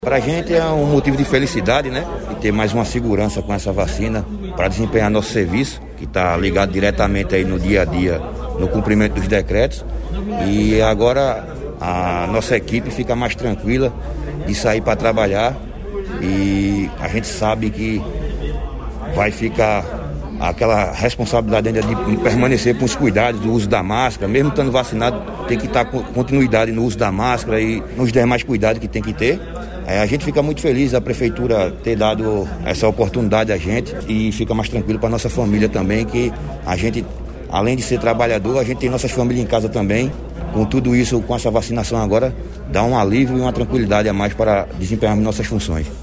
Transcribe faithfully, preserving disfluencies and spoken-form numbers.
Para a gente é um motivo de felicidade, né? E ter mais uma segurança com essa vacina para desempenhar nosso serviço, que está ligado diretamente aí no dia a dia, no cumprimento dos decretos. E agora a nossa equipe fica mais tranquila de sair para trabalhar e a gente sabe que vai ficar aquela responsabilidade ainda de permanecer com os cuidados do uso da máscara, mesmo estando vacinado, tem que estar com continuidade no uso da máscara e nos demais cuidados que tem que ter. É, a gente fica muito feliz da prefeitura ter dado essa oportunidade a gente e fica mais tranquilo para a nossa família também, que a gente, além de ser trabalhador, a gente tem nossas famílias em casa também. Com tudo isso, com essa vacinação agora, dá um alívio e uma tranquilidade a mais para desempenhar nossas funções.